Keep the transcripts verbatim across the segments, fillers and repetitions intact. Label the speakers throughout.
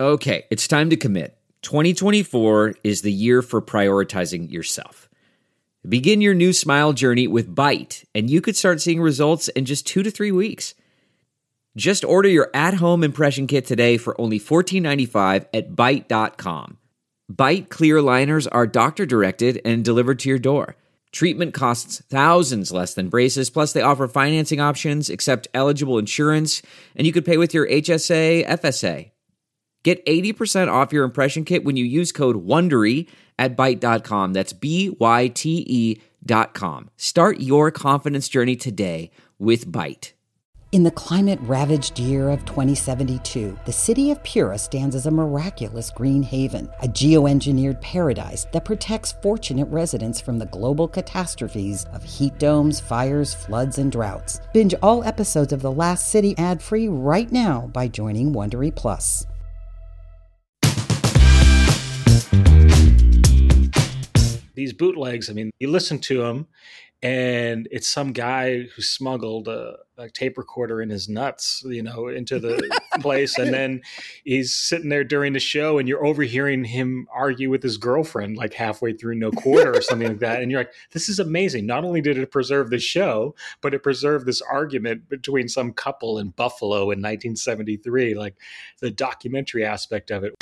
Speaker 1: Okay, it's time to commit. twenty twenty-four is the year for prioritizing yourself. Begin your new smile journey with Byte, and you could start seeing results in just two to three weeks. Just order your at-home impression kit today for only fourteen ninety-five at byte dot com. Byte clear aligners are doctor-directed and delivered to your door. Treatment costs thousands less than braces, plus they offer financing options, accept eligible insurance, and you could pay with your H S A, F S A. Get eighty percent off your impression kit when you use code WONDERY at byte dot com. That's B Y T E dot com. Start your confidence journey today with Byte.
Speaker 2: In the climate-ravaged year of twenty seventy-two, the city of Pura stands as a miraculous green haven, a geoengineered paradise that protects fortunate residents from the global catastrophes of heat domes, fires, floods, and droughts. Binge all episodes of The Last City ad-free right now by joining Wondery Plus.
Speaker 3: These bootlegs, I mean, you listen to them, and it's some guy who smuggled a, a tape recorder in his nuts, you know, into the place. And then he's sitting there during the show, and you're overhearing him argue with his girlfriend like halfway through No Quarter or something like that. And you're like, this is amazing. Not only did it preserve the show, but it preserved this argument between some couple in Buffalo in nineteen seventy-three, like the documentary aspect of it.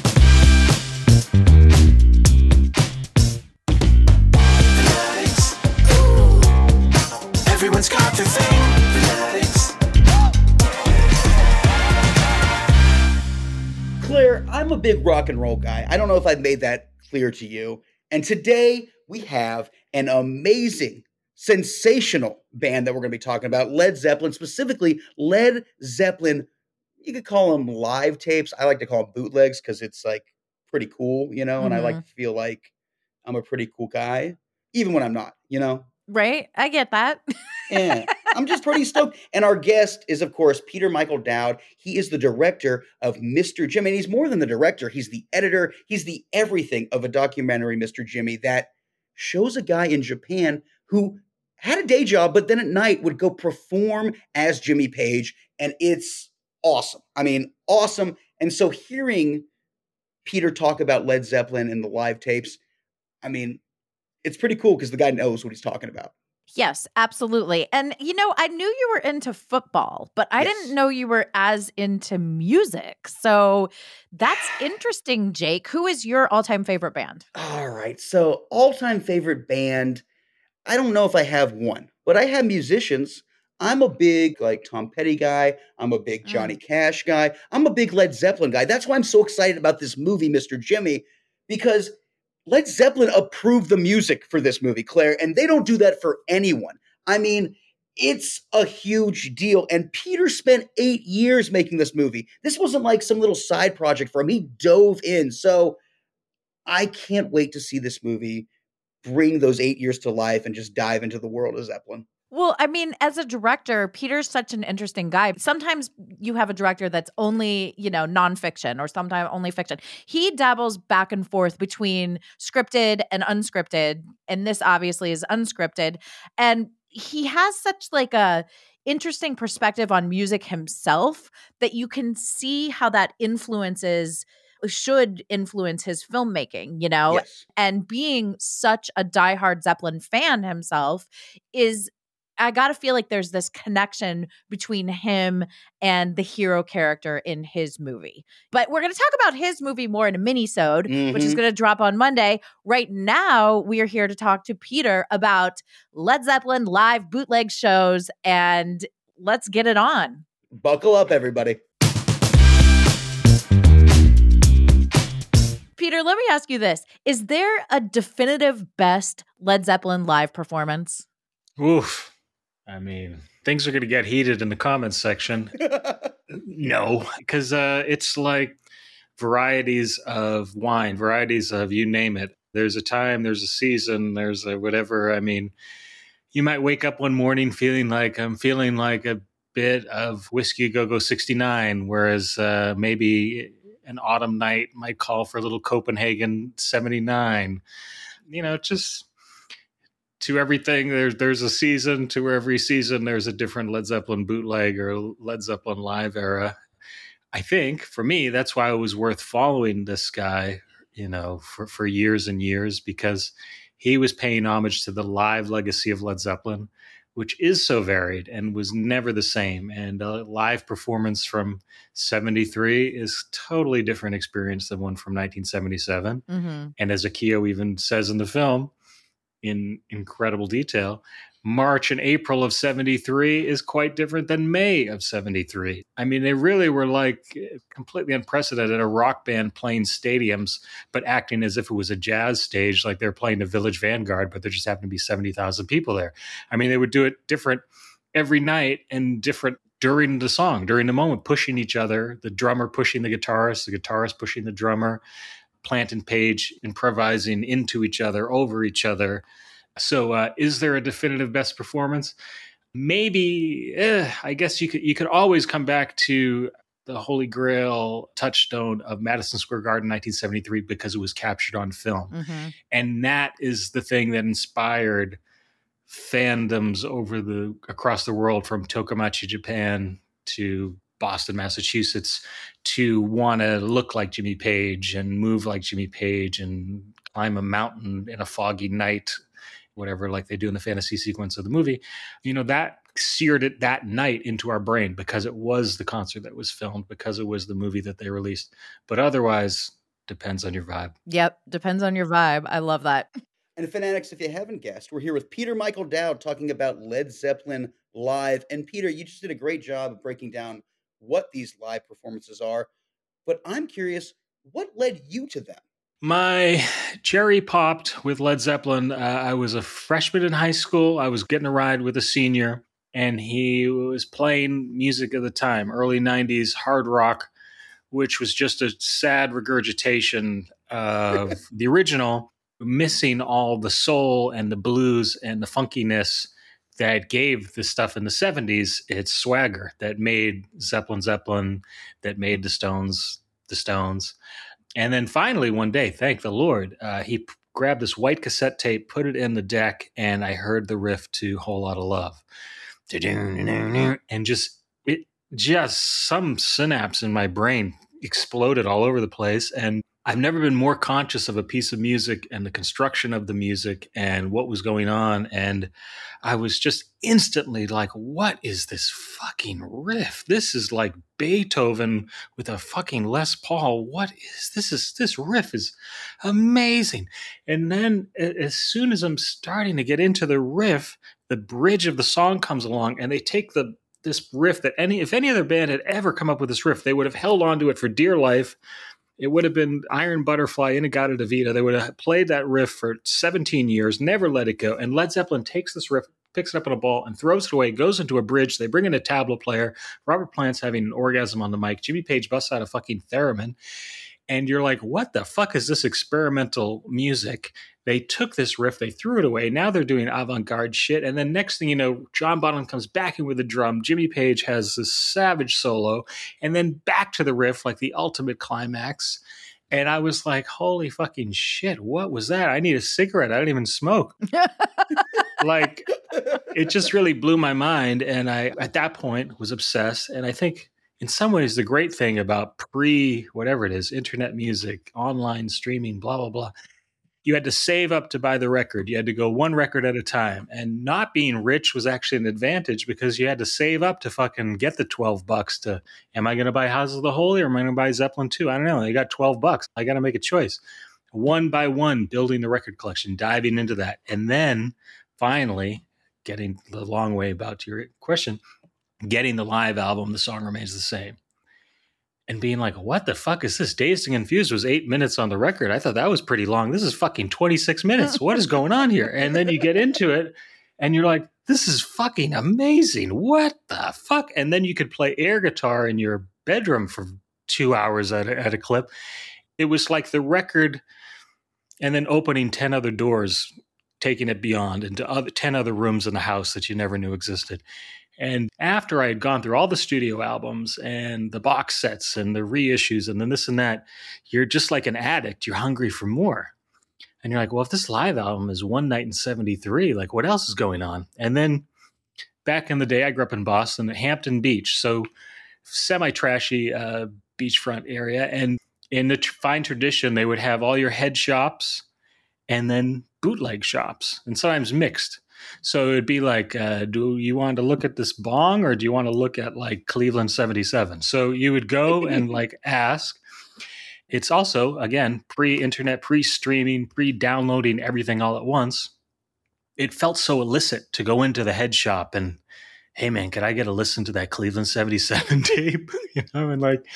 Speaker 4: Everyone's got their thing.
Speaker 5: Claire, I'm a big rock and roll guy. I don't know if I've made that clear to you. And today we have an amazing, sensational band that we're going to be talking about, Led Zeppelin, specifically Led Zeppelin. You could call them live tapes. I like to call them bootlegs because it's like pretty cool, you know, mm-hmm. and I like to feel like I'm a pretty cool guy, even when I'm not, you know?
Speaker 6: Right. I get that.
Speaker 5: Yeah, I'm just pretty stoked. And our guest is, of course, Peter Michael Dowd. He is the director of Mister Jimmy. And he's more than the director. He's the editor. He's the everything of a documentary, Mister Jimmy, that shows a guy in Japan who had a day job, but then at night would go perform as Jimmy Page. And it's awesome. I mean, awesome. And so hearing Peter talk about Led Zeppelin and the live tapes, I mean, it's pretty cool because the guy knows what he's talking about.
Speaker 6: Yes, absolutely. And, you know, I knew you were into football, but I yes. didn't know you were as into music. So that's interesting, Jake. Who is your all-time favorite band?
Speaker 5: All right. So all-time favorite band, I don't know if I have one, but I have musicians. I'm a big, like, Tom Petty guy. I'm a big Johnny mm. Cash guy. I'm a big Led Zeppelin guy. That's why I'm so excited about this movie, Mister Jimmy, because Led Zeppelin approved the music for this movie, Claire, and they don't do that for anyone. I mean, it's a huge deal. And Peter spent eight years making this movie. This wasn't like some little side project for him. He dove in. So I can't wait to see this movie bring those eight years to life and just dive into the world of Zeppelin.
Speaker 6: Well, I mean, as a director, Peter's such an interesting guy. Sometimes you have a director that's only, you know, nonfiction or sometimes only fiction. He dabbles back and forth between scripted and unscripted. And this obviously is unscripted. And he has such like a interesting perspective on music himself that you can see how that influences should influence his filmmaking, you know,
Speaker 5: yes.
Speaker 6: and being such a diehard Zeppelin fan himself is I got to feel like there's this connection between him and the hero character in his movie. But we're going to talk about his movie more in a mini-sode, mm-hmm. which is going to drop on Monday. Right now, we are here to talk to Peter about Led Zeppelin live bootleg shows, and let's get it on.
Speaker 5: Buckle up, everybody.
Speaker 6: Peter, let me ask you this. Is there a definitive best Led Zeppelin live performance?
Speaker 3: Oof. I mean, things are going to get heated in the comments section. No, because uh, it's like varieties of wine, varieties of you name it. There's a time, there's a season, there's a whatever. I mean, you might wake up one morning feeling like I'm feeling like a bit of Whiskey Go-Go sixty-nine, whereas uh, maybe an autumn night might call for a little Copenhagen seventy-nine. You know, just... To everything, there's there's a season. To every season, there's a different Led Zeppelin bootleg or Led Zeppelin live era. I think for me, that's why it was worth following this guy, you know, for, for years and years, because he was paying homage to the live legacy of Led Zeppelin, which is so varied and was never the same. And a live performance from seventy-three is totally different experience than one from nineteen seventy-seven.
Speaker 6: Mm-hmm.
Speaker 3: And as Akio even says in the film, in incredible detail, March and April of seventy-three is quite different than May of seventy-three. I mean, they really were like completely unprecedented. A rock band playing stadiums, but acting as if it was a jazz stage, like they're playing the Village Vanguard, but there just happened to be seventy thousand people there. I mean, they would do it different every night and different during the song, during the moment, pushing each other, the drummer pushing the guitarist, the guitarist pushing the drummer, Plant and Page improvising into each other, over each other. So uh, is there a definitive best performance? Maybe, eh, I guess you could you could always come back to the Holy Grail touchstone of Madison Square Garden nineteen seventy-three because it was captured on film.
Speaker 6: Mm-hmm.
Speaker 3: And that is the thing that inspired fandoms over the across the world, from Tokomachi, Japan to Boston, Massachusetts, to want to look like Jimmy Page and move like Jimmy Page and climb a mountain in a foggy night, whatever, like they do in the fantasy sequence of the movie. You know, that seared it that night into our brain because it was the concert that was filmed, because it was the movie that they released. But otherwise, depends on your vibe.
Speaker 6: Yep. Depends on your vibe. I love that.
Speaker 5: And Fanatics, if you haven't guessed, we're here with Peter Michael Dowd talking about Led Zeppelin live. And Peter, you just did a great job of breaking down what these live performances are. But I'm curious, what led you to them?
Speaker 3: My cherry popped with Led Zeppelin. Uh, I was a freshman in high school. I was getting a ride with a senior, and he was playing music at the time, early nineties hard rock, which was just a sad regurgitation of the original, missing all the soul and the blues and the funkiness that gave the stuff in the seventies its swagger, that made Zeppelin Zeppelin, that made the Stones the Stones. And then finally one day, thank the Lord, uh, he p- grabbed this white cassette tape, put it in the deck, and I heard the riff to Whole Lotta Love. And just, it just, some synapse in my brain exploded all over the place. And I've never been more conscious of a piece of music and the construction of the music and what was going on. And I was just instantly like, what is this fucking riff? This is like Beethoven with a fucking Les Paul. What is this? Is this riff is amazing. And then as soon as I'm starting to get into the riff, the bridge of the song comes along, and they take the this riff that any if any other band had ever come up with this riff, they would have held on to it for dear life. It would have been Iron Butterfly, In-A-Gadda-Da-Vida. They would have played that riff for seventeen years, never let it go. And Led Zeppelin takes this riff, picks it up in a ball, and throws it away, goes into a bridge. They bring in a tabla player. Robert Plant's having an orgasm on the mic. Jimmy Page busts out a fucking theremin. And you're like, what the fuck is this experimental music? They took this riff, they threw it away. Now they're doing avant-garde shit. And then next thing you know, John Bonham comes back in with a drum. Jimmy Page has this savage solo. And then back to the riff, like the ultimate climax. And I was like, holy fucking shit, what was that? I need a cigarette. I don't even smoke. Like, it just really blew my mind. And I, at that point, was obsessed. And I think in some ways, the great thing about pre, whatever it is, internet music, online streaming, blah, blah, blah, you had to save up to buy the record. You had to go one record at a time. And not being rich was actually an advantage because you had to save up to fucking get the twelve bucks to, am I going to buy Houses of the Holy or am I going to buy Zeppelin two? I don't know. I got twelve bucks. I got to make a choice. One by one, building the record collection, diving into that. And then finally, getting the long way about to your question, getting the live album, The Song Remains the Same. And being like, what the fuck is this? Dazed and Confused was eight minutes on the record. I thought that was pretty long. This is fucking twenty-six minutes. What is going on here? And then you get into it and you're like, this is fucking amazing. What the fuck? And then you could play air guitar in your bedroom for two hours at a, at a clip. It was like the record and then opening ten other doors, taking it beyond into other, ten other rooms in the house that you never knew existed. And after I had gone through all the studio albums and the box sets and the reissues and then this and that, you're just like an addict. You're hungry for more. And you're like, well, if this live album is One Night in seventy-three, like what else is going on? And then back in the day, I grew up in Boston at Hampton Beach. So semi-trashy uh, beachfront area. And in the tr- fine tradition, they would have all your head shops and then bootleg shops, and sometimes mixed. So it'd be like, uh, do you want to look at this bong or do you want to look at like Cleveland seventy-seven? So you would go and like ask. It's also, again, pre-internet, pre-streaming, pre-downloading everything all at once. It felt so illicit to go into the head shop and, hey man, could I get a listen to that Cleveland seventy-seven tape? You know, and like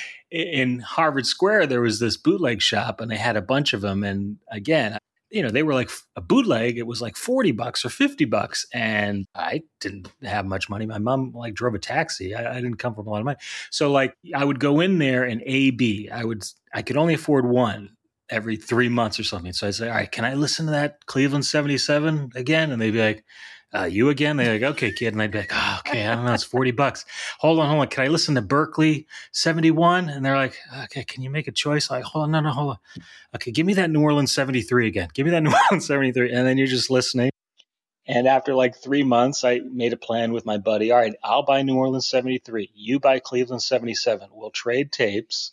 Speaker 3: in Harvard Square, there was this bootleg shop and they had a bunch of them. And again, you know, they were like a bootleg. It was like forty bucks or fifty bucks. And I didn't have much money. My mom like drove a taxi. I, I didn't come from a lot of money. So like I would go in there and A, B, I would, I could only afford one every three months or something. So I'd say, all right, can I listen to that Cleveland seventy-seven again? And they'd be like, uh, you again? They're like, okay, kid. And I'd be like, oh, okay, I don't know. It's forty bucks. Hold on, hold on. Can I listen to Berkeley seventy-one? And they're like, okay, can you make a choice? Like, hold on, no, no, hold on. Okay, give me that New Orleans seventy-three again. Give me that New Orleans seventy-three. And then you're just listening. And after like three months, I made a plan with my buddy. All right, I'll buy New Orleans seventy-three. You buy Cleveland seventy-seven. We'll trade tapes.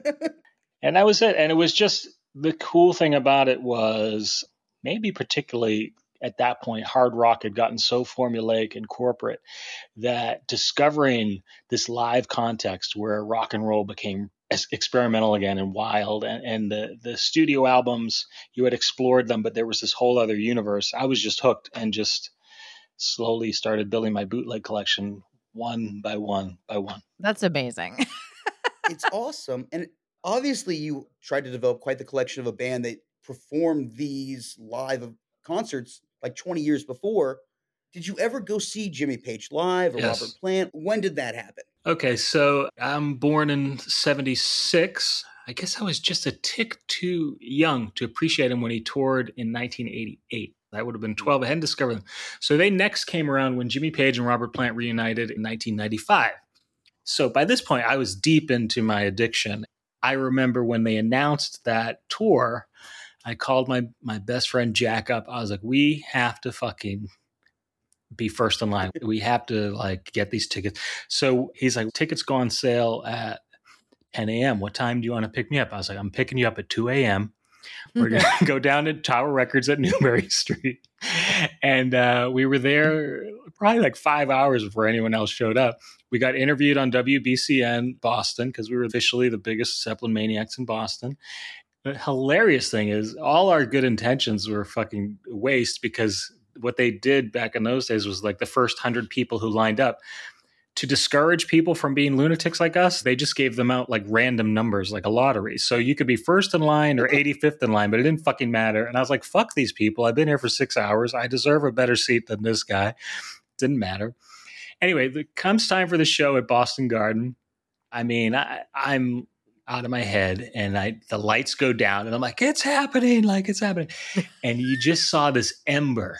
Speaker 3: And that was it. And it was just, the cool thing about it was maybe particularly at that point, hard rock had gotten so formulaic and corporate that discovering this live context where rock and roll became experimental again and wild, and, and the, the studio albums, you had explored them, but there was this whole other universe. I was just hooked and just slowly started building my bootleg collection one by one by one.
Speaker 6: That's amazing.
Speaker 5: It's awesome. And obviously you tried to develop quite the collection of a band that performed these live concerts like twenty years before. Did you ever go see Jimmy Page live or
Speaker 3: Yes.
Speaker 5: Robert Plant? When did that happen?
Speaker 3: Okay, so I'm born in seventy-six. I guess I was just a tick too young to appreciate him when he toured in nineteen eighty-eight. I would have been twelve. I hadn't discovered them. So they next came around when Jimmy Page and Robert Plant reunited in nineteen ninety-five. So by this point, I was deep into my addiction. I remember when they announced that tour, I called my my best friend Jack up. I was like, we have to fucking be first in line. We have to like get these tickets. So he's like, tickets go on sale at ten a.m. What time do you want to pick me up? I was like, I'm picking you up at two a.m. We're going to go down to Tower Records at Newbury Street. And uh, we were there probably like five hours before anyone else showed up. We got interviewed on W B C N Boston because we were officially the biggest Zeppelin maniacs in Boston. The hilarious thing is all our good intentions were fucking waste, because what they did back in those days was like the first hundred people who lined up, to discourage people from being lunatics like us, they just gave them out like random numbers, like a lottery. So you could be first in line or eighty-fifth in line, but it didn't fucking matter. And I was like, fuck these people. I've been here for six hours. I deserve a better seat than this guy. Didn't matter. Anyway, it comes time for the show at Boston Garden. I mean, I, I'm out of my head, and I the lights go down and I'm like, it's happening, like it's happening. And you just saw this ember.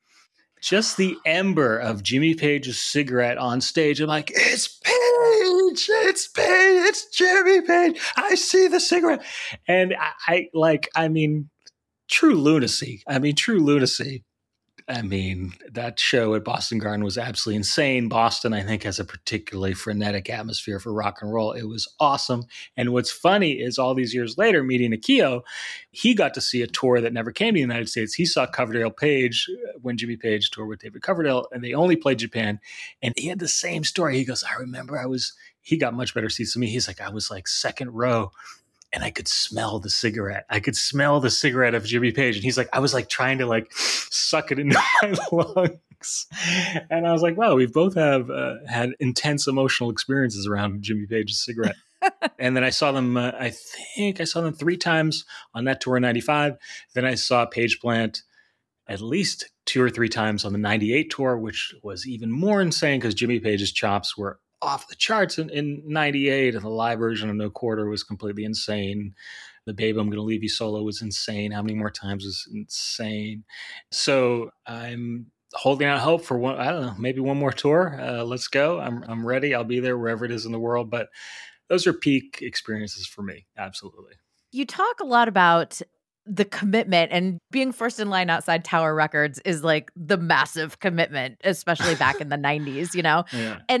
Speaker 3: Just the ember of Jimmy Page's cigarette on stage. I'm like, it's Page, it's Page, it's Jimmy Page. I see the cigarette. And I, I like, I mean, true lunacy. I mean, true lunacy. I mean, that show at Boston Garden was absolutely insane. Boston, I think, has a particularly frenetic atmosphere for rock and roll. It was awesome. And what's funny is all these years later, meeting Akio, he got to see a tour that never came to the United States. He saw Coverdale Page when Jimmy Page toured with David Coverdale, and they only played Japan. And he had the same story. He goes, I remember I was, he got much better seats than me. He's like, I was like second row. And I could smell the cigarette. I could smell the cigarette of Jimmy Page. And he's like, I was like trying to like suck it into my lungs. And I was like, wow, we both have uh, had intense emotional experiences around Jimmy Page's cigarette. And then I saw them, uh, I think I saw them three times on that tour in ninety-five. Then I saw Page Plant at least two or three times on the ninety-eight tour, which was even more insane because Jimmy Page's chops were off the charts in, in ninety-eight, and the live version of No Quarter was completely insane. The Babe, I'm Gonna Leave You Solo was insane. How many more times was insane? So I'm holding out hope for one, I don't know, maybe one more tour. Uh, let's go. I'm I'm ready. I'll be there wherever it is in the world. But those are peak experiences for me. Absolutely.
Speaker 6: You talk a lot about the commitment, and being first in line outside Tower Records is like the massive commitment, especially back in the nineties, you know?
Speaker 3: Yeah.
Speaker 6: And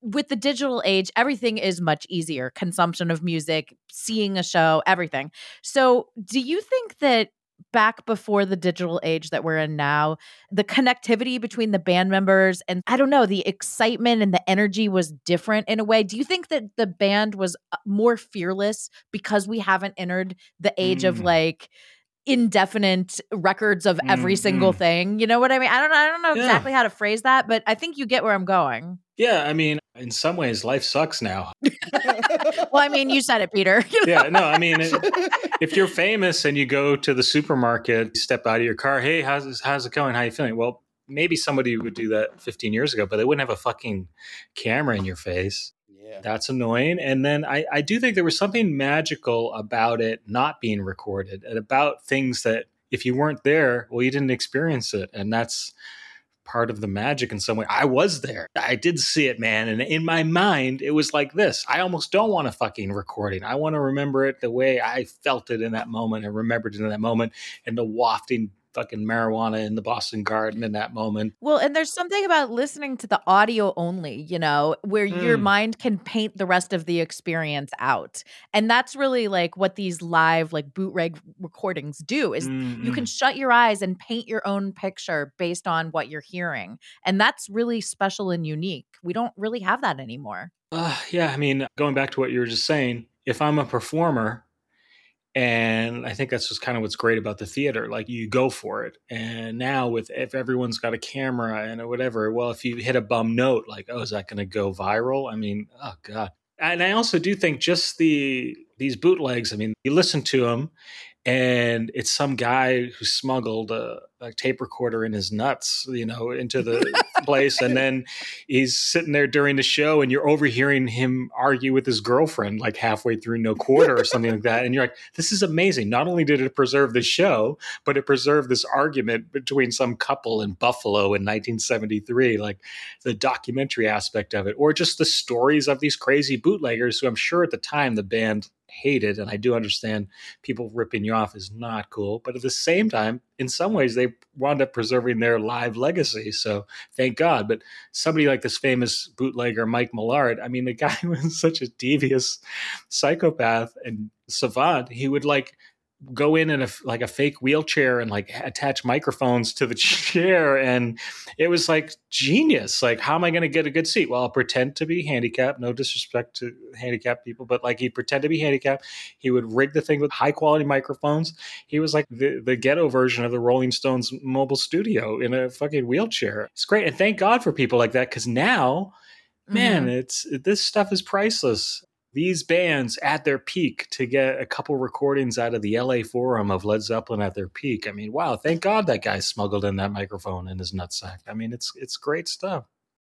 Speaker 6: with the digital age, everything is much easier. Consumption of music, seeing a show, everything. So do you think that back before the digital age that we're in now, the connectivity between the band members and I don't know, the excitement and the energy was different in a way? Do you think that the band was more fearless because we haven't entered the age mm. of like indefinite records of every mm, single mm. thing? You know what I mean? I don't know. I don't know
Speaker 3: yeah.
Speaker 6: exactly how to phrase that, but I think you get where I'm going.
Speaker 3: Yeah. I mean, in some ways, life sucks now.
Speaker 6: Well, I mean, you said it, Peter. You know?
Speaker 3: Yeah, no, I mean, if you're famous and you go to the supermarket, you step out of your car, hey, how's, how's it going? How you feeling? Well, maybe somebody would do that fifteen years ago, but they wouldn't have a fucking camera in your face. Yeah. That's annoying. And then I, I do think there was something magical about it not being recorded and about things that if you weren't there, well, you didn't experience it. And that's part of the magic in some way. I was there. I did see it, man. And in my mind, it was like this. I almost don't want a fucking recording. I want to remember it the way I felt it in that moment and remembered it in that moment and the wafting fucking marijuana in the Boston Garden in that moment.
Speaker 6: Well, and there's something about listening to the audio only, you know, where mm. your mind can paint the rest of the experience out. And that's really like what these live like bootleg recordings do is mm-hmm. you can shut your eyes and paint your own picture based on what you're hearing. And that's really special and unique. We don't really have that anymore.
Speaker 3: Uh, yeah, I mean, going back to what you were just saying, if I'm a performer, and I think that's just kind of what's great about the theater. Like you go for it. And now with, if everyone's got a camera and whatever, well, if you hit a bum note, like, oh, is that going to go viral? I mean, oh God. And I also do think just the, these bootlegs, I mean, you listen to them and it's some guy who smuggled a, a tape recorder in his nuts, you know, into the place. And then he's sitting there during the show and you're overhearing him argue with his girlfriend like halfway through No Quarter or something like that. And you're like, this is amazing. Not only did it preserve the show, but it preserved this argument between some couple in Buffalo in nineteen seventy-three, like the documentary aspect of it, or just the stories of these crazy bootleggers who I'm sure at the time the band hated. And I do understand people ripping you off is not cool. But at the same time, in some ways, they wound up preserving their live legacy. So thank God. But somebody like this famous bootlegger, Mike Millard, I mean, the guy was such a devious psychopath and savant. He would like go in in a, like a fake wheelchair and like attach microphones to the chair. And it was like genius. Like, how am I going to get a good seat? Well, I'll pretend to be handicapped. No disrespect to handicapped people, but like he'd pretend to be handicapped. He would rig the thing with high quality microphones. He was like the, the ghetto version of the Rolling Stones mobile studio in a fucking wheelchair. It's great. And thank God for people like that. Cause now, man, mm-hmm. it's, this stuff is priceless. These bands at their peak, to get a couple recordings out of the L A Forum of Led Zeppelin at their peak. I mean, wow, thank God that guy smuggled in that microphone in his nutsack. I mean, it's it's great stuff.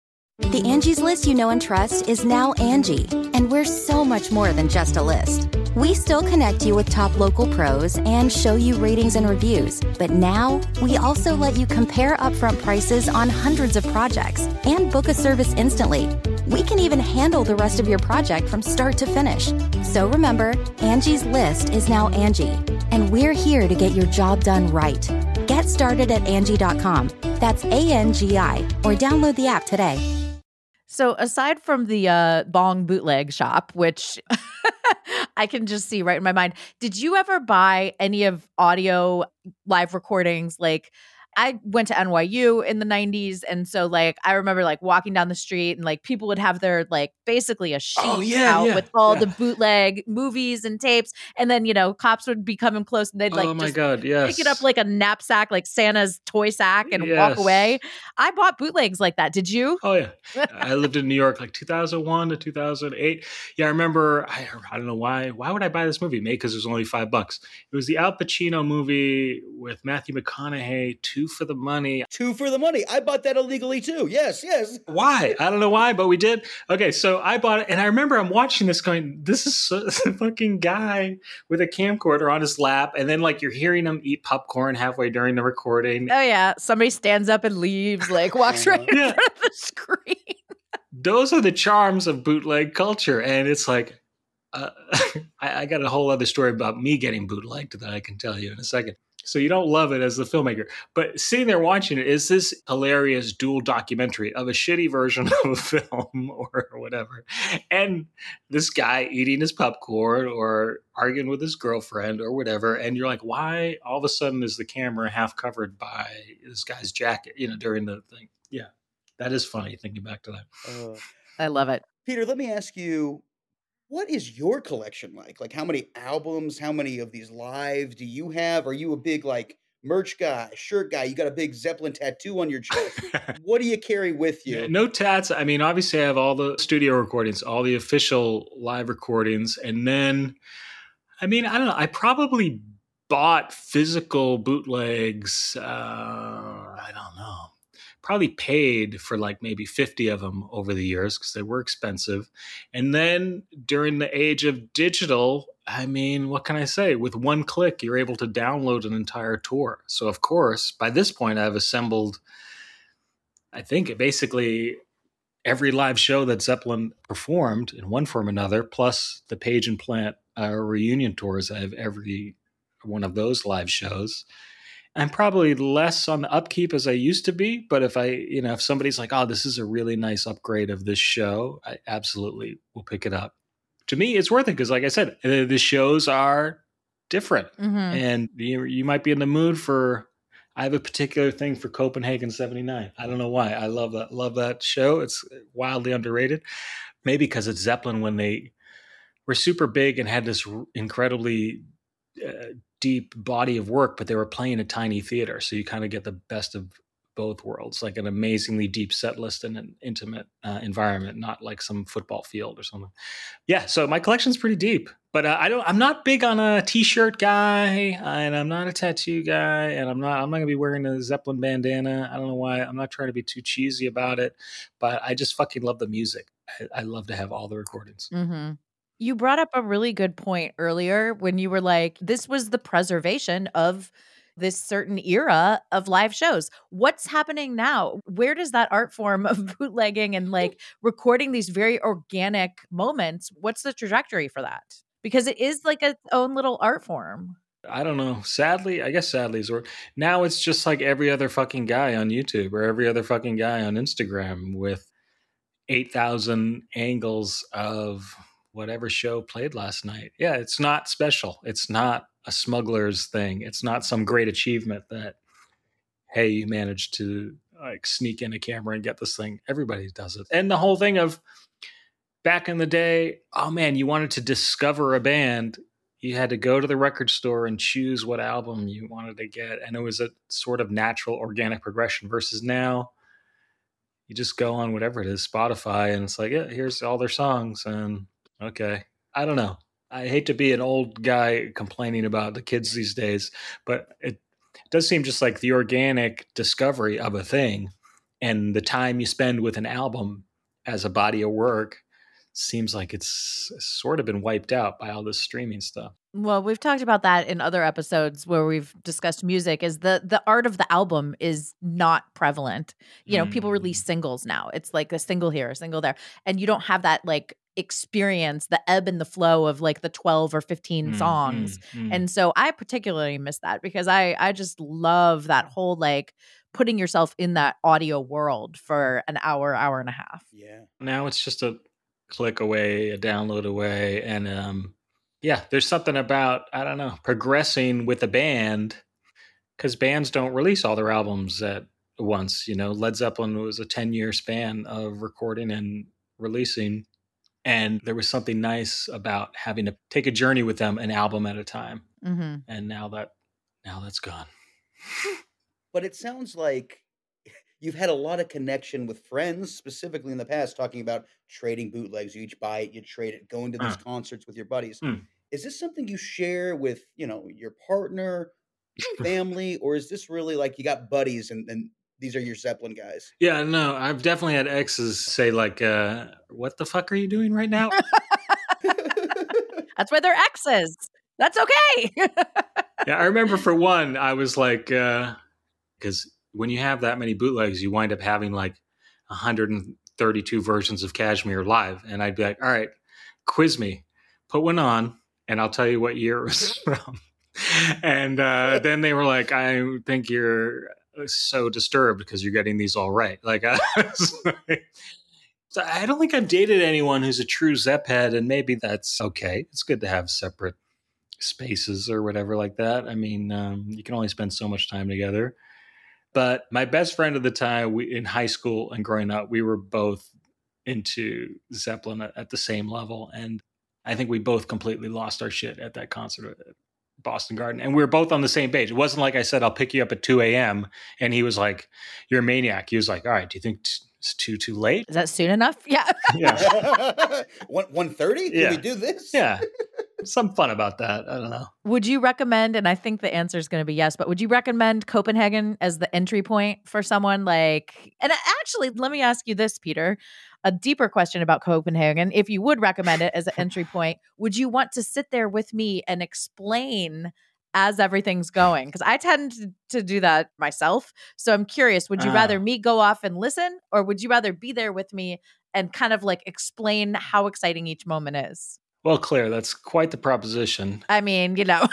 Speaker 4: The Angie's List you know and trust is now Angie, and we're so much more than just a list. We still connect you with top local pros and show you ratings and reviews, but now we also let you compare upfront prices on hundreds of projects and book a service instantly. We can even handle the rest of your project from start to finish. So remember, Angie's List is now Angie, and we're here to get your job done right. Get started at Angie dot com. That's A N G I, or download the app today.
Speaker 6: So aside from the uh, Bong bootleg shop, which I can just see right in my mind, did you ever buy any of audio live recordings? Like, I went to N Y U in the nineties. And so like, I remember like walking down the street and like people would have their like basically a sheet
Speaker 3: oh, yeah,
Speaker 6: out
Speaker 3: yeah,
Speaker 6: with all
Speaker 3: yeah.
Speaker 6: the bootleg movies and tapes. And then, you know, cops would be coming close and they'd like,
Speaker 3: oh my
Speaker 6: just
Speaker 3: God, yes.
Speaker 6: pick it up like a knapsack, like Santa's toy sack and
Speaker 3: yes.
Speaker 6: walk away. I bought bootlegs like that. Did you?
Speaker 3: Oh yeah. I lived in New York like two thousand one to two thousand eight. Yeah, I remember, I, I don't know why. Why would I buy this movie? Maybe because it was only five bucks. It was the Al Pacino movie with Matthew McConaughey, Two for the Money.
Speaker 5: Two for the money. I bought that illegally too. Yes, yes.
Speaker 3: Why? I don't know why, but we did. Okay, so I bought it, and I remember I'm watching this going, this is so, a fucking guy with a camcorder on his lap, and then like you're hearing him eat popcorn halfway during the recording.
Speaker 6: Oh yeah, somebody stands up and leaves, like walks right in
Speaker 3: yeah.
Speaker 6: front of the screen.
Speaker 3: Those are the charms of bootleg culture, and it's like, uh, I, I got a whole other story about me getting bootlegged that I can tell you in a second. So you don't love it as the filmmaker, but sitting there watching it is this hilarious dual documentary of a shitty version of a film or whatever. And this guy eating his popcorn or arguing with his girlfriend or whatever. And you're like, why all of a sudden is the camera half covered by this guy's jacket, you know, during the thing? Yeah, that is funny thinking back to that.
Speaker 5: Uh,
Speaker 6: I love it.
Speaker 5: Peter, let me ask you, what is your collection like? Like, how many albums, how many of these live do you have? Are you a big, like, merch guy, shirt guy? You got a big Zeppelin tattoo on your chest. What do you carry with you?
Speaker 3: Yeah, no tats. I mean, obviously, I have all the studio recordings, all the official live recordings. And then, I mean, I don't know. I probably bought physical bootlegs. Uh, I don't know. Probably paid for like maybe fifty of them over the years because they were expensive. And then during the age of digital, I mean, what can I say? With one click, you're able to download an entire tour. So, of course, by this point, I've assembled, I think, basically every live show that Zeppelin performed in one form or another, plus the Page and Plant uh, reunion tours. I have every one of those live shows. I'm probably less on the upkeep as I used to be, but if I, you know, if somebody's like, oh, this is a really nice upgrade of this show, I absolutely will pick it up. To me, it's worth it because, like I said, the shows are different,
Speaker 6: Mm-hmm.
Speaker 3: and you, you might be in the mood for. I have a particular thing for Copenhagen seventy-nine. I don't know why. I love that. Love that show. It's wildly underrated. Maybe because it's Zeppelin when they were super big and had this incredibly uh, deep body of work, but they were playing a tiny theater. So you kind of get the best of both worlds, like an amazingly deep set list in an intimate uh, environment, not like some football field or something. Yeah. So my collection's pretty deep, but uh, I don't, I'm not big on a t-shirt guy, and I'm not a tattoo guy, and I'm not, I'm not gonna be wearing a Zeppelin bandana. I don't know why. I'm not trying to be too cheesy about it, but I just fucking love the music. I, I love to have all the recordings.
Speaker 6: Mm-hmm. You brought up a really good point earlier when you were like, this was the preservation of this certain era of live shows. What's happening now? Where does that art form of bootlegging and like recording these very organic moments, what's the trajectory for that? Because it is like its own little art form.
Speaker 3: I don't know. Sadly, I guess sadly is word. Now it's just like every other fucking guy on YouTube or every other fucking guy on Instagram with eight thousand angles of whatever show played last night. Yeah, it's not special. It's not a smuggler's thing. It's not some great achievement that, hey, you managed to like sneak in a camera and get this thing. Everybody does it. And the whole thing of back in the day, oh man, you wanted to discover a band, you had to go to the record store and choose what album you wanted to get. And it was a sort of natural, organic progression versus now you just go on whatever it is, Spotify, and it's like, yeah, here's all their songs. And okay. I don't know. I hate to be an old guy complaining about the kids these days, but it does seem just like the organic discovery of a thing and the time you spend with an album as a body of work seems like it's sort of been wiped out by all this streaming stuff.
Speaker 6: Well, we've talked about that in other episodes where we've discussed music is the the art of the album is not prevalent. You know, mm. people release singles now. It's like a single here, a single there. And you don't have that like experience, the ebb and the flow of like the twelve or fifteen mm, songs. Mm, mm. And so I particularly miss that because I I just love that whole like putting yourself in that audio world for an hour, hour and a half.
Speaker 5: Yeah.
Speaker 3: Now it's just a click away, a download away. And um, yeah, there's something about, I don't know, progressing with a band because bands don't release all their albums at once. You know, Led Zeppelin was a ten year span of recording and releasing. And there was something nice about having to take a journey with them an album at a time.
Speaker 6: Mm-hmm.
Speaker 3: And now that, now that's gone.
Speaker 5: But it sounds like you've had a lot of connection with friends, specifically in the past, talking about trading bootlegs. You each buy it, you trade it, going to these uh. concerts with your buddies. Mm. Is this something you share with, you know, your partner, your family, or is this really like you got buddies and, and these are your Zeppelin guys?
Speaker 3: Yeah, no, I've definitely had exes say like, uh, what the fuck are you doing right now?
Speaker 6: That's why they're exes. That's okay.
Speaker 3: Yeah, I remember for one, I was like, because uh, when you have that many bootlegs, you wind up having like one hundred thirty-two versions of Kashmir live. And I'd be like, all right, quiz me. put one on, and I'll tell you what year it was from. And uh, then they were like, I think you're so disturbed because you're getting these all right. Like, I, so I don't think I've dated anyone who's a true Zepp head, and maybe that's okay. It's good to have separate spaces or whatever like that. I mean, um, you can only spend so much time together. But my best friend at the time, we, in high school and growing up, we were both into Zeppelin at, at the same level. And I think we both completely lost our shit at that concert at Boston Garden. And we were both on the same page. It wasn't like I said, I'll pick you up at two a.m. And he was like, you're a maniac. He was like, all right, do you think t- it's too, too late?
Speaker 6: Is that soon enough? Yeah.
Speaker 3: Yeah.
Speaker 5: one thirty? Can
Speaker 3: Yeah.
Speaker 5: we do this?
Speaker 3: Yeah. Some fun about that. I don't know.
Speaker 6: Would you recommend, and I think the answer is going to be yes, but would you recommend Copenhagen as the entry point for someone like, and actually, let me ask you this, Peter, a deeper question about Copenhagen. If you would recommend it as an entry point, would you want to sit there with me and explain as everything's going? Because I tend to, to do that myself. So I'm curious, would you
Speaker 3: Ah.
Speaker 6: rather me go off and listen, or would you rather be there with me and kind of like explain how exciting each moment is?
Speaker 3: Well, Claire, that's quite the proposition.
Speaker 6: I mean, you know.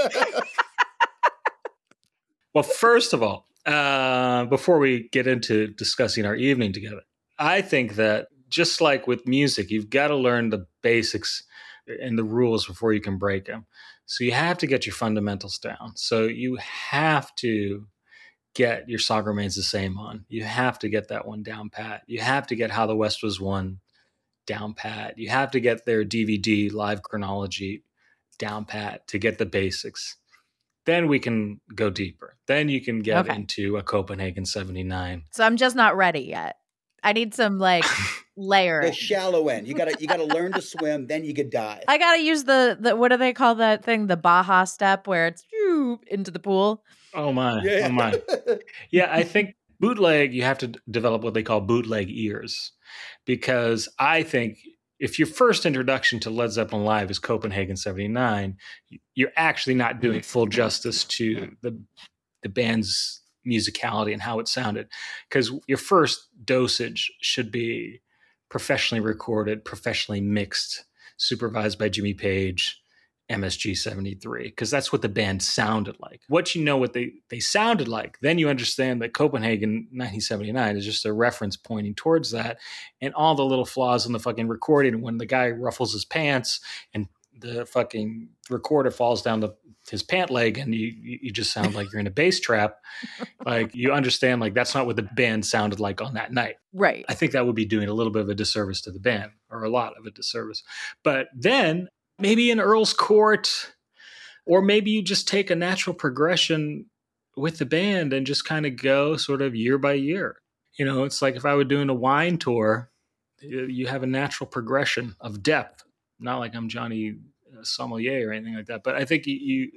Speaker 3: Well, first of all, uh, before we get into discussing our evening together, I think that just like with music, you've got to learn the basics and the rules before you can break them. So you have to get your fundamentals down. So you have to get your Song Remains the Same on. You have to get that one down pat. You have to get How the West Was Won down pat. You have to get their D V D live chronology down pat to get the basics. Then we can go deeper. Then you can get
Speaker 6: Okay.
Speaker 3: into a Copenhagen seventy-nine.
Speaker 6: So I'm just not ready yet. I need some like layering.
Speaker 5: The shallow end. You gotta you gotta learn to swim, then you could dive.
Speaker 6: I gotta use the the what do they call that thing? The Baja step where it's whew, into the pool.
Speaker 3: Oh my, oh my. Yeah, I think bootleg, you have to d- develop what they call bootleg ears. Because I think if your first introduction to Led Zeppelin Live is Copenhagen seventy-nine, you're actually not doing full justice to the the band's musicality and how it sounded. Because your first dosage should be professionally recorded, professionally mixed, supervised by Jimmy Page, M S G seventy-three, because that's what the band sounded like. Once you know what they, they sounded like, then you understand that Copenhagen nineteen seventy-nine is just a reference pointing towards that, and all the little flaws in the fucking recording when the guy ruffles his pants and the fucking recorder falls down the, his pant leg and you you just sound like you're in a bass trap. Like you understand, like that's not what the band sounded like on that night.
Speaker 6: Right.
Speaker 3: I think that would be doing a little bit of a disservice to the band, or a lot of a disservice. But then maybe in Earl's Court, or maybe you just take a natural progression with the band and just kind of go sort of year by year. You know, it's like if I were doing a wine tour, you have a natural progression of depth. Not like I'm Johnny Sommelier or anything like that, but I think you, you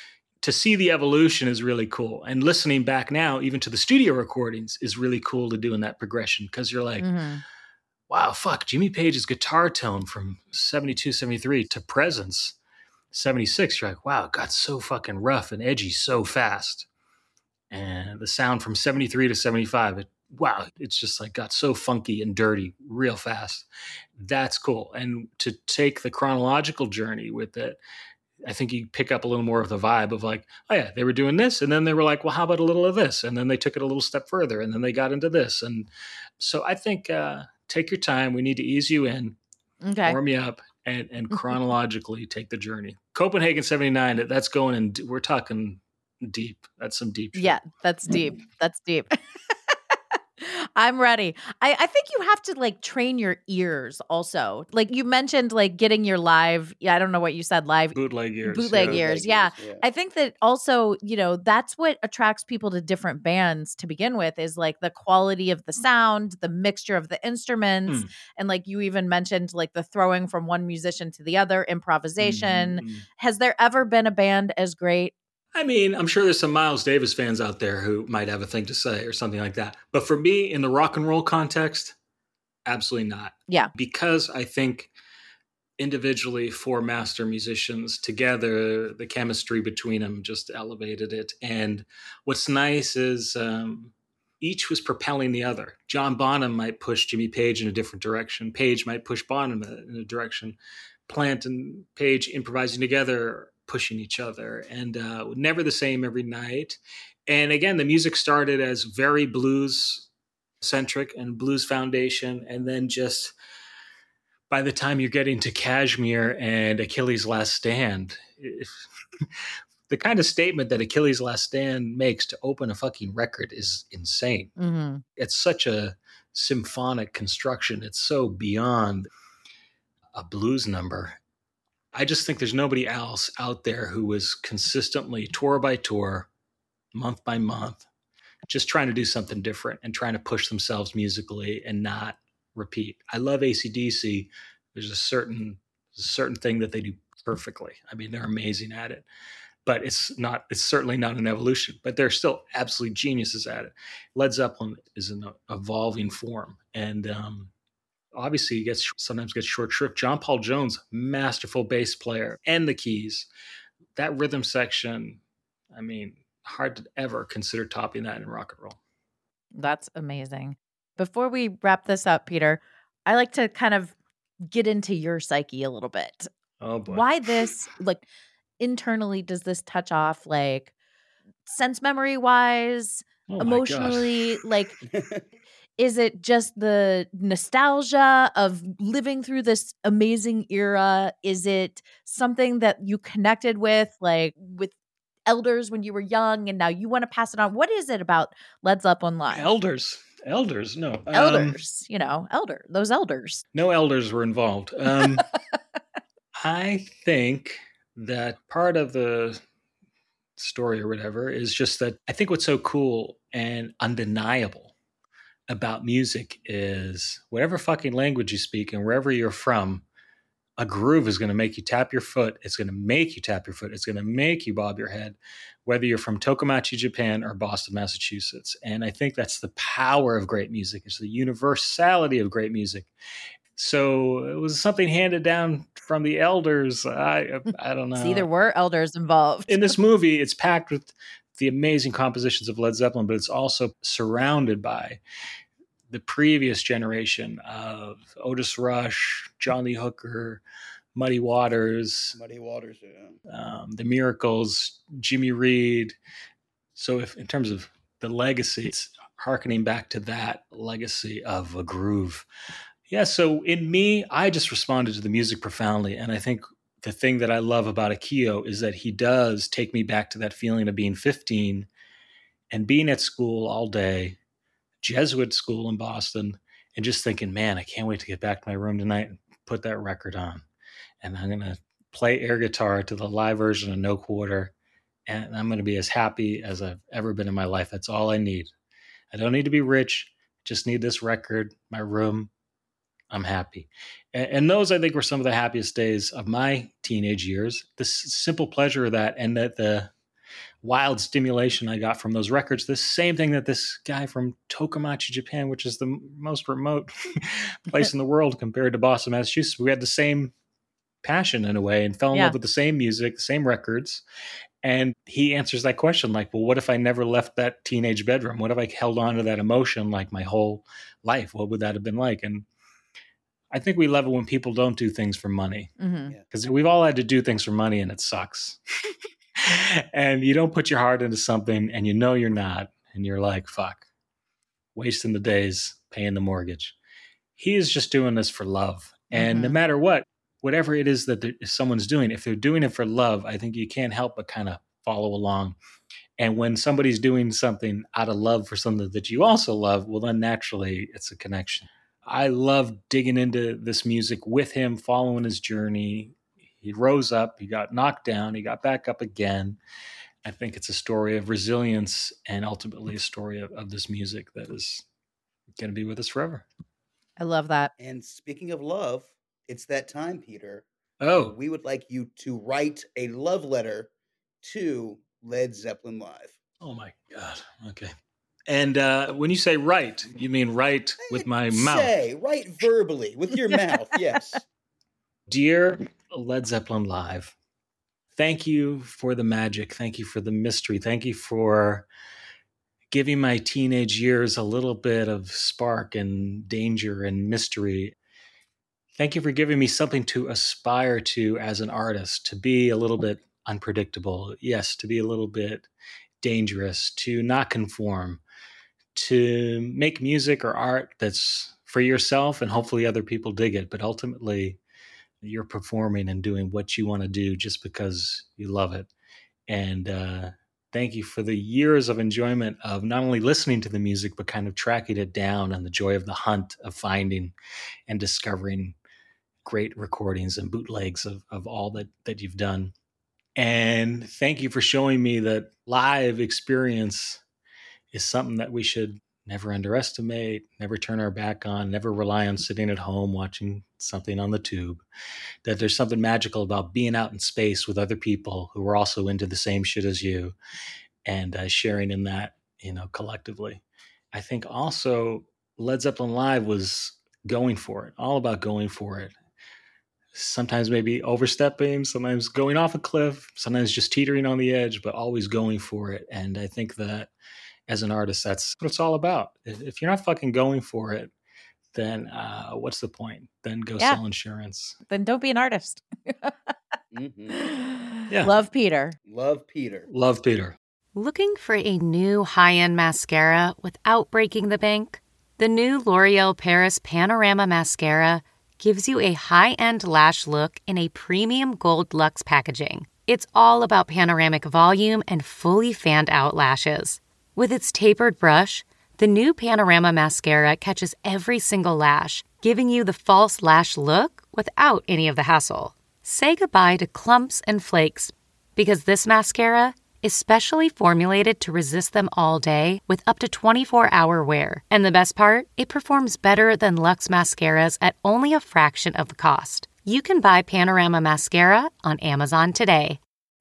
Speaker 3: to see the evolution is really cool. And listening back now, even to the studio recordings, is really cool to do in that progression, because you're like,
Speaker 6: Mm-hmm.
Speaker 3: wow, fuck, Jimmy Page's guitar tone from seventy-two, seventy-three to Presence, seventy-six, you're like, wow, it got so fucking rough and edgy so fast. And the sound from seventy-three to seventy-five, it, wow, it's just like got so funky and dirty real fast. That's cool. And to take the chronological journey with it, I think you pick up a little more of the vibe of like, oh yeah, they were doing this. And then they were like, well, how about a little of this? And then they took it a little step further, and then they got into this. And so I think, uh, take your time. We need to ease you in,
Speaker 6: Okay.
Speaker 3: warm you up, and, and chronologically take the journey. Copenhagen seventy-nine, that's going in, we're talking deep. That's some deep shit.
Speaker 6: Yeah, that's deep. That's deep. I'm ready. I, I think you have to like train your ears also. Like you mentioned, like getting your live, yeah, I don't know what you said, live
Speaker 3: Bootleg ears.
Speaker 6: bootleg
Speaker 3: yeah.
Speaker 6: ears. Yeah. I think that also, you know, that's what attracts people to different bands to begin with, is like the quality of the sound, the mixture of the instruments.
Speaker 3: Mm.
Speaker 6: And like you even mentioned, like the throwing from one musician to the other, improvisation.
Speaker 3: Mhm.
Speaker 6: Has there ever been a band as great?
Speaker 3: I mean, I'm sure there's some Miles Davis fans out there who might have a thing to say or something like that. But for me, in the rock and roll context, absolutely not.
Speaker 6: Yeah.
Speaker 3: Because I think individually, four master musicians together, the chemistry between them just elevated it. And what's nice is um, each was propelling the other. John Bonham might push Jimmy Page in a different direction. Page might push Bonham in a direction. Plant and Page improvising together, pushing each other, and uh, never the same every night. And again, the music started as very blues centric and blues foundation, and then just by the time you're getting to Kashmir and Achilles' Last Stand, if, the kind of statement that Achilles' Last Stand makes to open a fucking record is insane.
Speaker 6: Mm-hmm.
Speaker 3: It's such a symphonic construction. It's so beyond a blues number. I just think there's nobody else out there who was consistently tour by tour, month by month, just trying to do something different and trying to push themselves musically and not repeat. I love A C D C. There's a certain a certain thing that they do perfectly. I mean, they're amazing at it, but it's not. It's certainly not an evolution. But they're still absolute geniuses at it. Led Zeppelin is an evolving form, and um, obviously, he gets sometimes gets short shrift. John Paul Jones, masterful bass player, and the keys. That rhythm section, I mean, hard to ever consider topping that in rock and roll.
Speaker 6: That's amazing. Before we wrap this up, Peter, I like to kind of get into your psyche a little bit.
Speaker 3: Oh boy.
Speaker 6: Why this, like, internally does this touch off, like, sense memory wise,
Speaker 3: Oh
Speaker 6: emotionally, like, is it just the nostalgia of living through this amazing era? Is it something that you connected with, like with elders when you were young and now you want to pass it on? What is it about Led Zeppelin Live?
Speaker 3: Elders. Elders, no. Um,
Speaker 6: Elders, you know, elder, those elders.
Speaker 3: No elders were involved. Um, I think that part of the story or whatever is just that I think what's so cool and undeniable about music is whatever fucking language you speak and wherever you're from, a groove is going to make you tap your foot. It's going to make you tap your foot. It's going to make you bob your head, whether you're from Tokomachi, Japan or Boston, Massachusetts. And I think that's the power of great music. It's the universality of great music. So it was something handed down from the elders. I I don't know.
Speaker 6: See, there were elders involved.
Speaker 3: In this movie, it's packed with the amazing compositions of Led Zeppelin, but it's also surrounded by the previous generation of Otis Rush, John Lee Hooker, Muddy Waters,
Speaker 5: Muddy Waters, yeah.
Speaker 3: um, The Miracles, Jimmy Reed. So if in terms of the legacy, it's hearkening back to that legacy of a groove. Yeah, so in me, I just responded to the music profoundly. And I think the thing that I love about Akio is that he does take me back to that feeling of being fifteen and being at school all day, Jesuit school in Boston, and just thinking, man, I can't wait to get back to my room tonight and put that record on. And I'm going to play air guitar to the live version of No Quarter. And I'm going to be as happy as I've ever been in my life. That's all I need. I don't need to be rich. Just need this record, my room. I'm happy. And, and those, I think, were some of the happiest days of my teenage years. The s- simple pleasure of that, and that the wild stimulation I got from those records, the same thing that this guy from Tokomachi, Japan, which is the most remote place in the world compared to Boston, Massachusetts, we had the same passion in a way and fell in
Speaker 6: Yeah.
Speaker 3: love with the same music, the same records. And he answers that question like, well, what if I never left that teenage bedroom? What if I held on to that emotion like my whole life? What would that have been like? And I think we love it when people don't do things for money,
Speaker 6: Mm-hmm.
Speaker 3: because we've all had to do things for money and it sucks. And you don't put your heart into something and you know you're not. And you're like, fuck, wasting the days, paying the mortgage. He is just doing this for love. And
Speaker 6: Mhm.
Speaker 3: no matter what, whatever it is that there- someone's doing, if they're doing it for love, I think you can't help but kind of follow along. And when somebody's doing something out of love for something that you also love, well, then naturally it's a connection. I love digging into this music with him, following his journey. He rose up, he got knocked down, he got back up again. I think it's a story of resilience and ultimately a story of, of this music that is going to be with us forever.
Speaker 6: I love that.
Speaker 5: And speaking of love, it's that time, Peter.
Speaker 3: Oh,
Speaker 5: We would like you to write a love letter to Led Zeppelin Live.
Speaker 3: oh my God. Okay. And uh, when you say write, you mean write with my mouth.
Speaker 5: Say, write verbally with your mouth, yes.
Speaker 3: Dear Led Zeppelin Live, thank you for the magic. Thank you for the mystery. Thank you for giving my teenage years a little bit of spark and danger and mystery. Thank you for giving me something to aspire to as an artist, to be a little bit unpredictable. Yes, to be a little bit dangerous, to not conform, to make music or art that's for yourself and hopefully other people dig it. But ultimately, you're performing and doing what you want to do just because you love it. And uh, thank you for the years of enjoyment of not only listening to the music, but kind of tracking it down and the joy of the hunt of finding and discovering great recordings and bootlegs of, of all that, that you've done. And thank you for showing me that live experience is something that we should never underestimate, never turn our back on, never rely on sitting at home watching something on the tube. That there's something magical about being out in space with other people who are also into the same shit as you and uh, sharing in that, you know, collectively. I think also Led Zeppelin Live was going for it, all about going for it. Sometimes maybe overstepping, sometimes going off a cliff, sometimes just teetering on the edge, but always going for it. And I think that as an artist, that's what it's all about. If you're not fucking going for it, then uh, what's the point? Then go
Speaker 6: Yeah.
Speaker 3: sell insurance.
Speaker 6: Then don't be an artist.
Speaker 5: Mm-hmm.
Speaker 3: Yeah.
Speaker 6: Love Peter.
Speaker 5: Love Peter.
Speaker 3: Love Peter.
Speaker 7: Looking for a new high-end mascara without breaking the bank? The new L'Oreal Paris Panorama Mascara gives you a high-end lash look in a premium gold luxe packaging. It's all about panoramic volume and fully fanned-out lashes. With its tapered brush, the new Panorama Mascara catches every single lash, giving you the false lash look without any of the hassle. Say goodbye to clumps and flakes, because this mascara is specially formulated to resist them all day with up to twenty-four hour wear. And the best part? It performs better than Luxe mascaras at only a fraction of the cost. You can buy Panorama Mascara on Amazon today.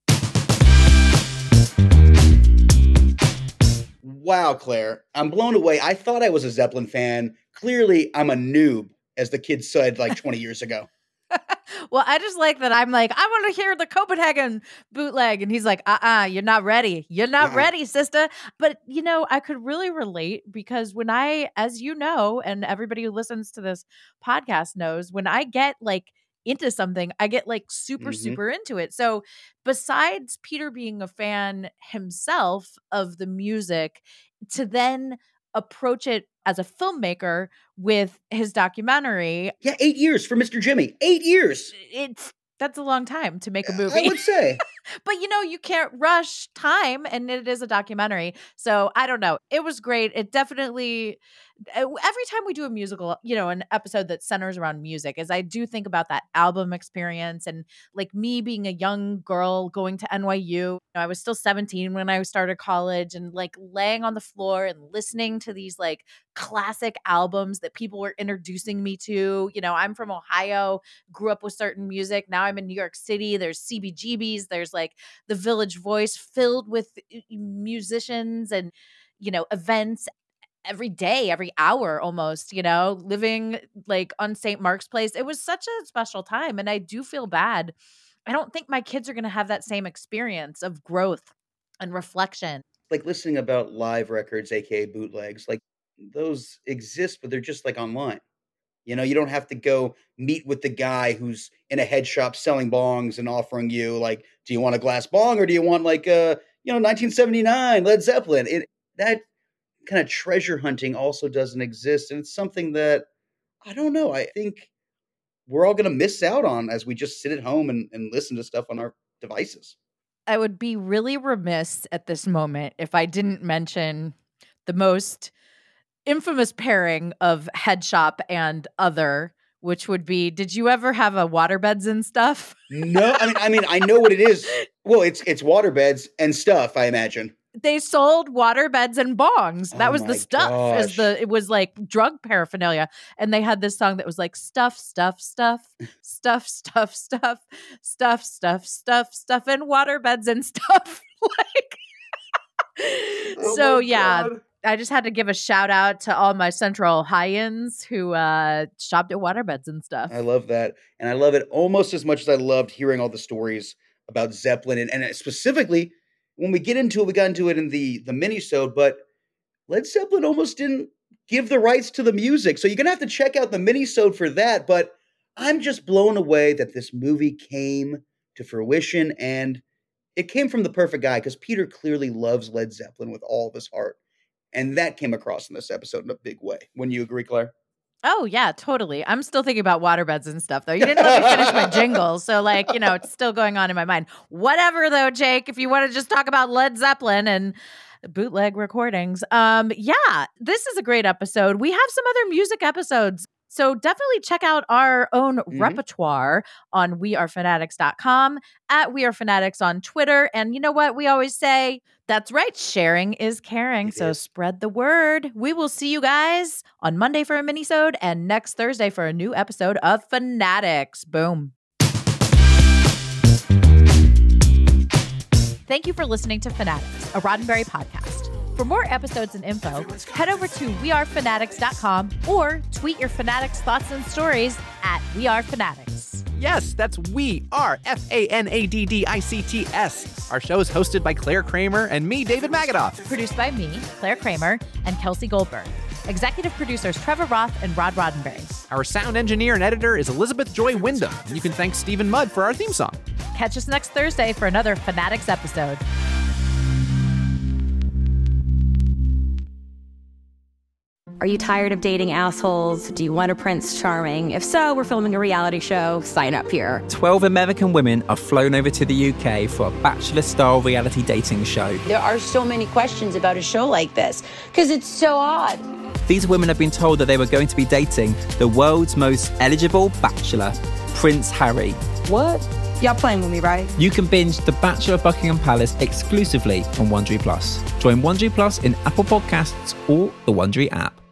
Speaker 5: Wow, Claire, I'm blown away. I thought I was a Zeppelin fan. Clearly, I'm a noob, as the kids said like twenty years ago.
Speaker 6: Well, I just like that I'm like, I want to hear the Copenhagen bootleg. And he's like, uh-uh, you're not ready. You're not
Speaker 5: Uh-uh.
Speaker 6: ready, sister. But, you know, I could really relate because when I, as you know, and everybody who listens to this podcast knows, when I get like into something, I get like super,
Speaker 5: Mhm.
Speaker 6: super into it. So besides Peter being a fan himself of the music, to then approach it as a filmmaker with his documentary,
Speaker 5: Yeah, eight years for Mister Jimmy. Eight years.
Speaker 6: it's that's a long time to make a
Speaker 5: I
Speaker 6: movie.
Speaker 5: would say.
Speaker 6: But you know, you can't rush time, and it is a documentary. So I don't know. It was great. It definitely, every time we do a musical, you know, an episode that centers around music, is I do think about that album experience and like me being a young girl going to N Y U. I was still seventeen when I started college, and like laying on the floor and listening to these like classic albums that people were introducing me to. You know, I'm from Ohio, grew up with certain music. Now I'm in New York City. There's C B G B's. There's like the Village Voice filled with musicians and, you know, events every day, every hour almost, you know, living like on Saint Mark's Place. It was such a special time. And I do feel bad. I don't think my kids are going to have that same experience of growth and reflection.
Speaker 5: Like listening about live records, aka bootlegs, like those exist, but they're just like online. You know, you don't have to go meet with the guy who's in a head shop selling bongs and offering you like, do you want a glass bong or do you want like a, you know, nineteen seventy-nine Led Zeppelin? It, that kind of treasure hunting also doesn't exist. And it's something that, I don't know, I think we're all going to miss out on as we just sit at home and, and listen to stuff on our devices.
Speaker 6: I would be really remiss at this moment if I didn't mention the most infamous pairing of Head Shop and Other, which would be, did you ever have a Waterbeds and Stuff?
Speaker 5: No, I mean, I mean, I know what it is. Well, it's it's waterbeds and stuff, I imagine.
Speaker 6: They sold waterbeds and bongs. That
Speaker 5: Oh
Speaker 6: was
Speaker 5: my
Speaker 6: the stuff. As
Speaker 5: gosh.
Speaker 6: the it was like drug paraphernalia, and they had this song that was like stuff, stuff, stuff, stuff, stuff, stuff, stuff, stuff, stuff, stuff, and waterbeds and stuff. Like,
Speaker 5: Oh
Speaker 6: so
Speaker 5: my
Speaker 6: yeah.
Speaker 5: God.
Speaker 6: I just had to give a shout out to all my Central Ohioans who uh, shopped at Waterbeds and Stuff.
Speaker 5: I love that. And I love it almost as much as I loved hearing all the stories about Zeppelin. And, and specifically, when we get into it, we got into it in the, the mini-sode, but Led Zeppelin almost didn't give the rights to the music. So you're going to have to check out the mini-sode for that. But I'm just blown away that this movie came to fruition, and it came from the perfect guy because Peter clearly loves Led Zeppelin with all of his heart. And that came across in this episode in a big way. Wouldn't you agree, Claire?
Speaker 6: Oh, yeah, totally. I'm still thinking about waterbeds and stuff, though. You didn't let me finish my jingle. So, like, you know, it's still going on in my mind. Whatever, though, Jake, if you want to just talk about Led Zeppelin and bootleg recordings. Um, yeah, this is a great episode. We have some other music episodes. So definitely check out our own mm-hmm. repertoire on we are fanatics dot com, at We Are Fanatics on Twitter. And you know what we always say? That's right. Sharing is caring. It so is. Spread the word. We will see you guys on Monday for a mini-sode and next Thursday for a new episode of Fanatics. Boom. Thank you for listening to Fanatics, a Roddenberry podcast. For more episodes and info, head over to we are fanatics dot com or tweet your Fanatics thoughts and stories at wearefanatics.
Speaker 8: Yes, that's We Are, F A N A D D I C T S. Our show is hosted by Claire Kramer and me, David Magadoff.
Speaker 6: Produced by me, Claire Kramer, and Kelsey Goldberg. Executive producers Trevor Roth and Rod Roddenberry.
Speaker 8: Our sound engineer and editor is Elizabeth Joy Wyndham. And you can thank Stephen Mudd for our theme song.
Speaker 6: Catch us next Thursday for another Fanatics episode.
Speaker 9: Are you tired of dating assholes? Do you want a Prince Charming? If so, we're filming a reality show. Sign up here.
Speaker 10: twelve American women are flown over to the U K for a bachelor-style reality dating show.
Speaker 11: There are so many questions about a show like this because it's so odd.
Speaker 10: These women have been told that they were going to be dating the world's most eligible bachelor, Prince Harry.
Speaker 11: What? Y'all playing with me, right?
Speaker 10: You can binge The Bachelor of Buckingham Palace exclusively on Wondery Plus. Join Wondery Plus in Apple Podcasts or the Wondery app.